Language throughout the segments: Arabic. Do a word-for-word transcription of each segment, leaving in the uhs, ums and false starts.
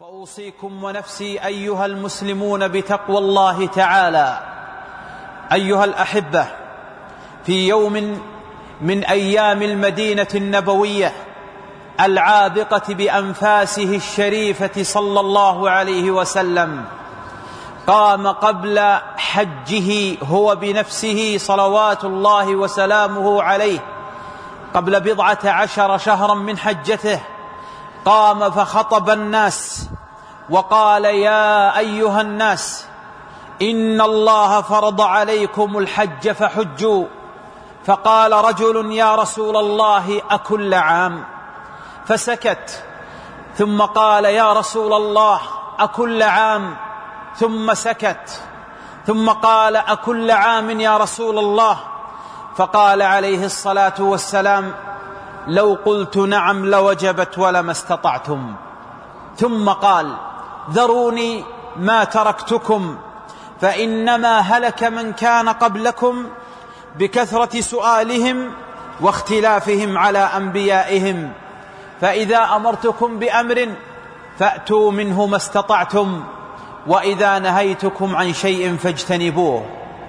وأوصيكم ونفسي أيها المسلمون بتقوى الله تعالى. أيها الأحبة، في يوم من أيام المدينة النبوية العابقة بأنفاسه الشريفة صلى الله عليه وسلم، قام قبل حجه هو بنفسه صلوات الله وسلامه عليه قبل بضعة عشر شهرا من حجته، قام فخطب الناس وقال: يا أيها الناس، إن الله فرض عليكم الحج فحجوا. فقال رجل: يا رسول الله، أكل عام؟ فسكت، ثم قال: يا رسول الله، أكل عام؟ ثم سكت، ثم قال: أكل عام يا رسول الله؟ فقال عليه الصلاة والسلام: لو قلت نعم لوجبت ولما استطعتم. ثم قال: ذروني ما تركتكم، فإنما هلك من كان قبلكم بكثرة سؤالهم واختلافهم على أنبيائهم، فإذا أمرتكم بأمر فأتوا منه ما استطعتم، وإذا نهيتكم عن شيء فاجتنبوه.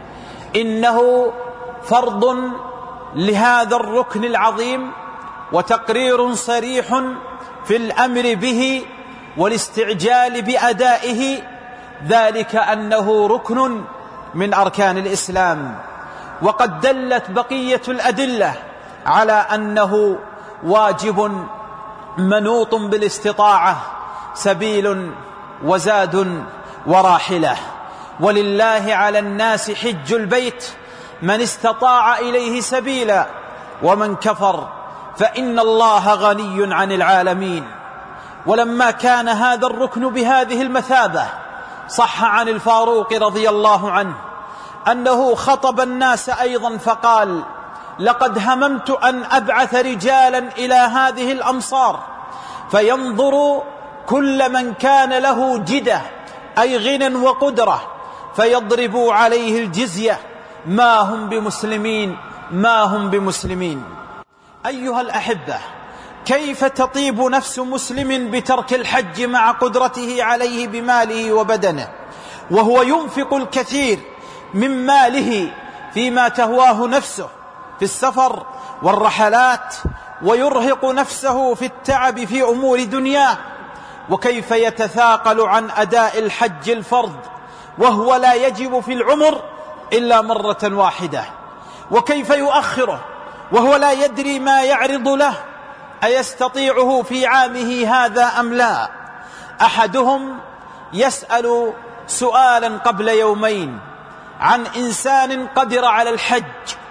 إنه فرض لهذا الركن العظيم وتقرير صريح في الأمر به والاستعجال بأدائه، ذلك أنه ركن من أركان الإسلام. وقد دلت بقية الأدلة على أنه واجب منوط بالاستطاعة، سبيل وزاد وراحلة. ولله على الناس حج البيت من استطاع إليه سبيلا، ومن كفر فإن الله غني عن العالمين. ولما كان هذا الركن بهذه المثابة، صح عن الفاروق رضي الله عنه أنه خطب الناس أيضا فقال: لقد هممت أن أبعث رجالا إلى هذه الأمصار فينظر كل من كان له جدة أي غنى وقدرة فيضربوا عليه الجزية، ما هم بمسلمين ما هم بمسلمين. أيها الأحبة، كيف تطيب نفس مسلم بترك الحج مع قدرته عليه بماله وبدنه، وهو ينفق الكثير من ماله فيما تهواه نفسه في السفر والرحلات، ويرهق نفسه في التعب في أمور دنياه؟ وكيف يتثاقل عن أداء الحج الفرض وهو لا يجب في العمر إلا مرة واحدة؟ وكيف يؤخره وهو لا يدري ما يعرض له؟ أيستطيعه في عامه هذا أم لا؟ أحدهم يسأل سؤالا قبل يومين عن إنسان قدر على الحج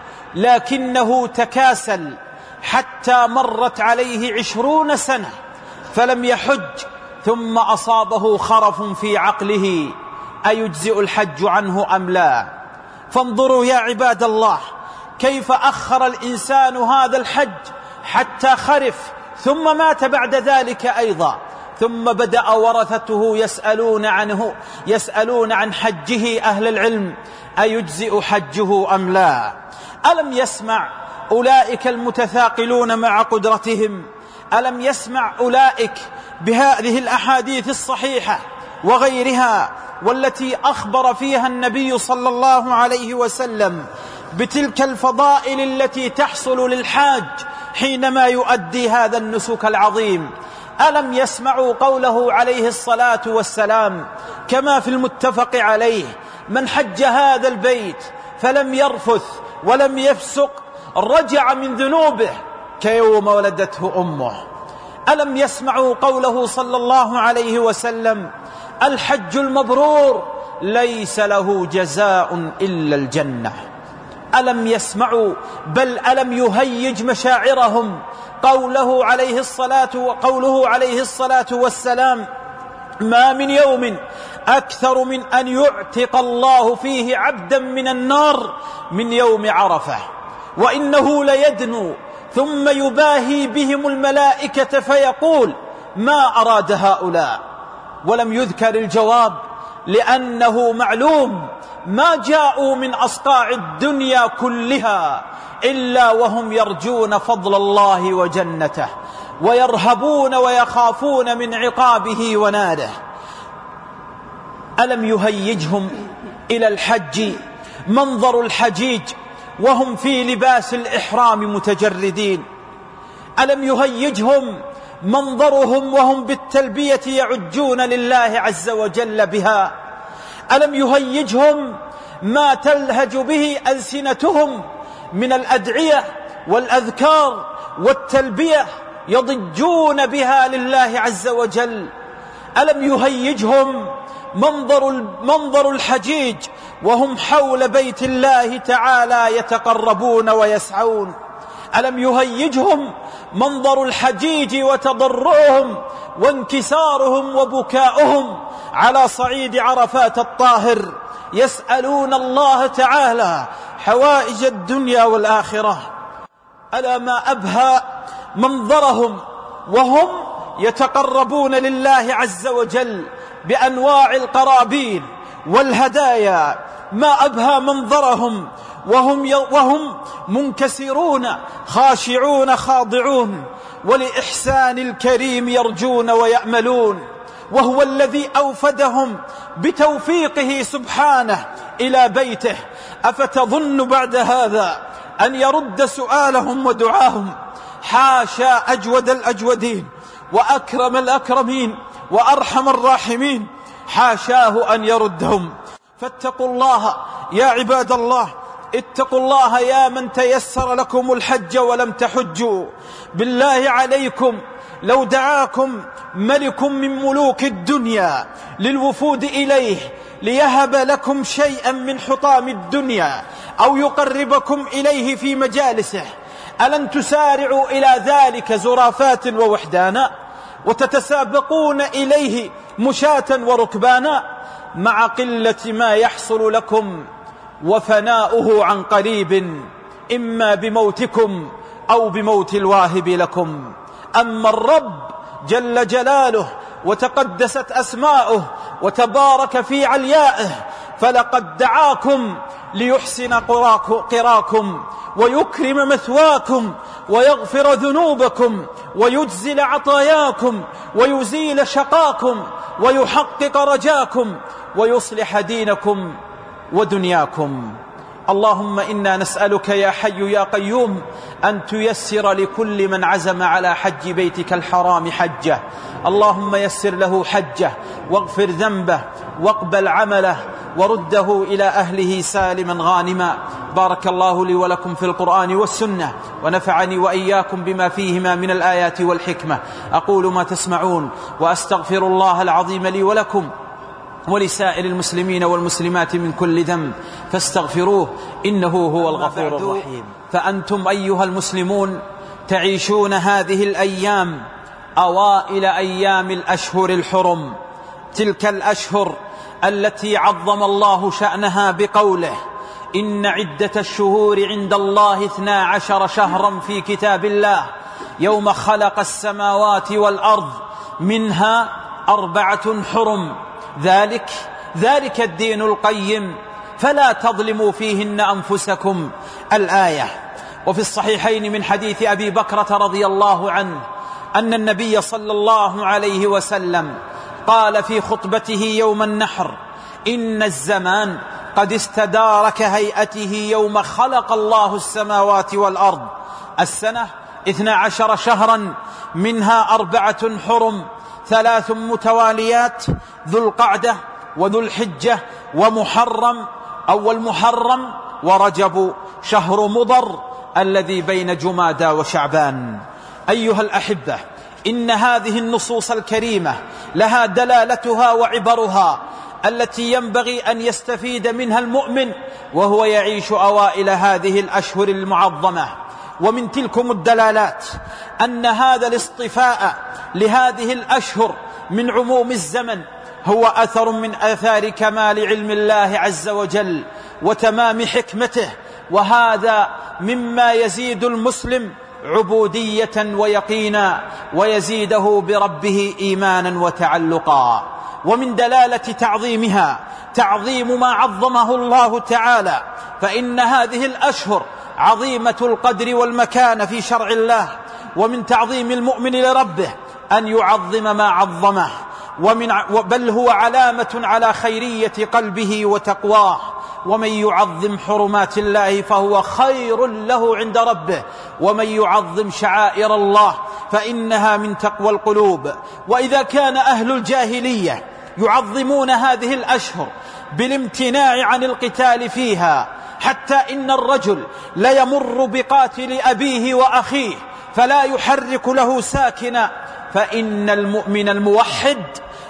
لكنه تكاسل حتى مرت عليه عشرون سنة فلم يحج، ثم أصابه خرف في عقله، أيجزئ الحج عنه أم لا؟ فانظروا يا عباد الله كيف أخر الإنسان هذا الحج حتى خرف، ثم مات بعد ذلك أيضا، ثم بدأ ورثته يسألون عنه يسألون عن حجه أهل العلم: أيجزئ حجه أم لا؟ ألم يسمع أولئك المتثاقلون مع قدرتهم، ألم يسمع أولئك بهذه الأحاديث الصحيحة وغيرها والتي أخبر فيها النبي صلى الله عليه وسلم بتلك الفضائل التي تحصل للحاج حينما يؤدي هذا النسك العظيم؟ ألم يسمعوا قوله عليه الصلاة والسلام كما في المتفق عليه: من حج هذا البيت فلم يرفث ولم يفسق رجع من ذنوبه كيوم ولدته أمه. ألم يسمعوا قوله صلى الله عليه وسلم: الحج المبرور ليس له جزاء إلا الجنة؟ ألم يسمعوا بل ألم يهيج مشاعرهم قوله عليه الصلاة وقوله عليه الصلاة والسلام: ما من يوم أكثر من أن يعتق الله فيه عبدا من النار من يوم عرفة، وإنه ليدنو ثم يباهي بهم الملائكة فيقول: ما أراد هؤلاء؟ ولم يذكر الجواب، لأنه معلوم ما جاءوا من أصقاع الدنيا كلها إلا وهم يرجون فضل الله وجنته، ويرهبون ويخافون من عقابه وناره. ألم يهيجهم إلى الحج منظر الحجيج وهم في لباس الإحرام متجردين؟ ألم يهيجهم منظرهم وهم بالتلبية يعجون لله عز وجل بها؟ ألم يهيجهم ما تلهج به ألسنتهم من الأدعية والأذكار والتلبية يضجون بها لله عز وجل؟ ألم يهيجهم منظر, منظر الحجيج وهم حول بيت الله تعالى يتقربون ويسعون؟ ألم يهيجهم منظر الحجيج وتضرعهم وانكسارهم وبكاؤهم على صعيد عرفات الطاهر يسألون الله تعالى حوائج الدنيا والآخرة؟ ألا ما أبهى منظرهم وهم يتقربون لله عز وجل بأنواع القرابين والهدايا؟ ما أبهى منظرهم وهم, وهم منكسرون خاشعون خاضعون ولإحسان الكريم يرجون ويأملون، وهو الذي أوفدهم بتوفيقه سبحانه إلى بيته. أفتظن بعد هذا أن يرد سؤالهم ودعاهم؟ حاشا أجود الأجودين وأكرم الأكرمين وأرحم الراحمين، حاشاه أن يردهم. فاتقوا الله يا عباد الله، اتقوا الله يا من تيسر لكم الحج ولم تحجوا. بالله عليكم لو دعاكم ملك من ملوك الدنيا للوفود إليه ليهب لكم شيئا من حطام الدنيا أو يقربكم إليه في مجالسه، ألن تسارعوا إلى ذلك زرافات ووحدانا وتتسابقون إليه مشاة وركبانا؟ مع قلة ما يحصل لكم وفناؤه عن قريب، إما بموتكم أو بموت الواهب لكم. أما الرب جل جلاله وتقدست أسماؤه وتبارك في عليائه فلقد دعاكم ليحسن قراكم ويكرم مثواكم ويغفر ذنوبكم ويجزل عطاياكم ويزيل شقاكم ويحقق رجاكم ويصلح دينكم ودنياكم. اللهم إنا نسألك يا حي يا قيوم أن تيسر لكل من عزم على حج بيتك الحرام حجه. اللهم يسر له حجه واغفر ذنبه واقبل عمله ورده إلى أهله سالما غانما. بارك الله لي ولكم في القرآن والسنة، ونفعني وإياكم بما فيهما من الآيات والحكمة. أقول ما تسمعون وأستغفر الله العظيم لي ولكم ولسائر المسلمين والمسلمات من كل ذنب فاستغفروه إنه هو الغفور الرحيم. فأنتم أيها المسلمون تعيشون هذه الأيام أوائل أيام الأشهر الحرم، تلك الأشهر التي عظم الله شأنها بقوله: إن عدة الشهور عند الله اثنا عشر شهرا في كتاب الله يوم خلق السماوات والأرض منها أربعة حرم ذلك ذلك الدين القيم فلا تظلموا فيهن أنفسكم. الآية. وفي الصحيحين من حديث أبي بكرة رضي الله عنه أن النبي صلى الله عليه وسلم قال في خطبته يوم النحر: إن الزمان قد استدار كهيئته يوم خلق الله السماوات والأرض. السنة اثنا عشر شهرا منها أربعة حرم، ثلاث متواليات: ذو القعدة وذو الحجة ومحرم أو المحرم ورجب شهر مضر الذي بين جمادى وشعبان. أيها الأحبة، إن هذه النصوص الكريمة لها دلالتها وعبرها التي ينبغي أن يستفيد منها المؤمن وهو يعيش أوائل هذه الأشهر المعظمة. ومن تلكم الدلالات أن هذا الاصطفاء لهذه الأشهر من عموم الزمن هو أثر من آثار كمال علم الله عز وجل وتمام حكمته، وهذا مما يزيد المسلم عبودية ويقينا ويزيده بربه إيمانا وتعلقا. ومن دلالة تعظيمها تعظيم ما عظمه الله تعالى، فإن هذه الأشهر عظيمة القدر والمكان في شرع الله، ومن تعظيم المؤمن لربه أن يعظم ما عظمه، ومن بل هو علامة على خيرية قلبه وتقواه. ومن يعظم حرمات الله فهو خير له عند ربه، ومن يعظم شعائر الله فإنها من تقوى القلوب. وإذا كان أهل الجاهلية يعظمون هذه الأشهر بالامتناع عن القتال فيها، حتى إن الرجل ليمر بقاتل أبيه وأخيه فلا يحرك له ساكنا، فإن المؤمن الموحد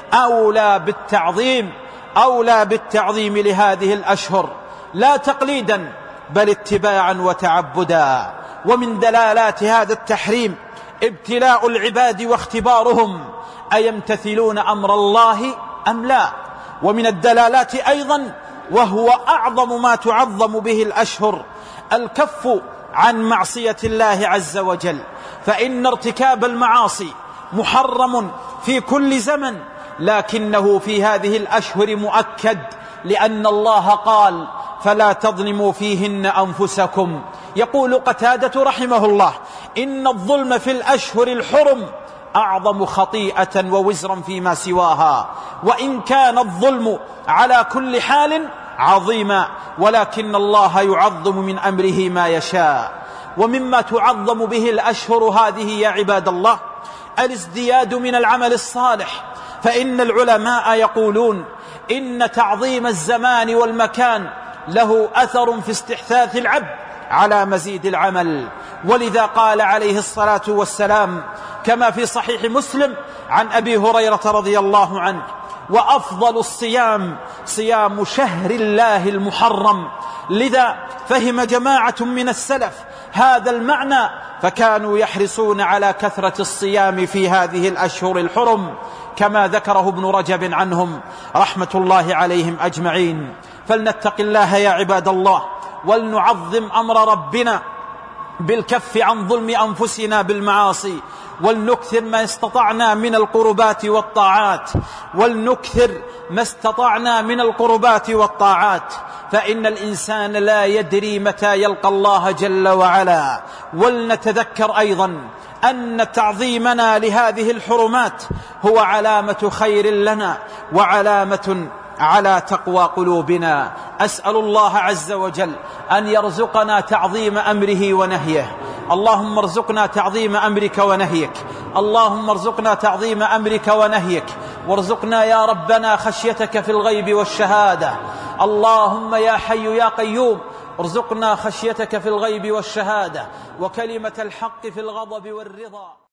أولى بالتعظيم أولى بالتعظيم لهذه الأشهر، لا تقليدا بل اتباعا وتعبدا. ومن دلالات هذا التحريم ابتلاء العباد واختبارهم أيمتثلون أمر الله أم لا. ومن الدلالات أيضا، وهو أعظم ما تعظم به الأشهر، الكف عن معصية الله عز وجل، فإن ارتكاب المعاصي محرم في كل زمن، لكنه في هذه الأشهر مؤكد، لأن الله قال: فلا تظلموا فيهن أنفسكم. يقول قتادة رحمه الله: إن الظلم في الأشهر الحرم أعظم خطيئة ووزرا فيما سواها، وإن كان الظلم على كل حال عظيما، ولكن الله يعظم من أمره ما يشاء. ومما تعظم به الأشهر هذه يا عباد الله الازدياد من العمل الصالح، فإن العلماء يقولون إن تعظيم الزمان والمكان له أثر في استحثاث العبد على مزيد العمل. ولذا قال عليه الصلاة والسلام كما في صحيح مسلم عن أبي هريرة رضي الله عنه: وأفضل الصيام صيام شهر الله المحرم. لذا فهم جماعة من السلف هذا المعنى، فكانوا يحرصون على كثرة الصيام في هذه الأشهر الحرم، كما ذكره ابن رجب عنهم رحمة الله عليهم أجمعين. فلنتق الله يا عباد الله، ولنعظم أمر ربنا بالكف عن ظلم أنفسنا بالمعاصي، ولنكثر ما استطعنا من القربات والطاعات ولنكثر ما استطعنا من القربات والطاعات فإن الإنسان لا يدري متى يلقى الله جل وعلا. ولنتذكر أيضا أن تعظيمنا لهذه الحرمات هو علامة خير لنا وعلامة على تقوى قلوبنا. أسأل الله عز وجل أن يرزقنا تعظيم أمره ونهيه. اللهم ارزقنا تعظيم أمرك ونهيك، اللهم ارزقنا تعظيم أمرك ونهيك، وارزقنا يا ربنا خشيتك في الغيب والشهادة. اللهم يا حي يا قيوم ارزقنا خشيتك في الغيب والشهادة، وكلمة الحق في الغضب والرضا.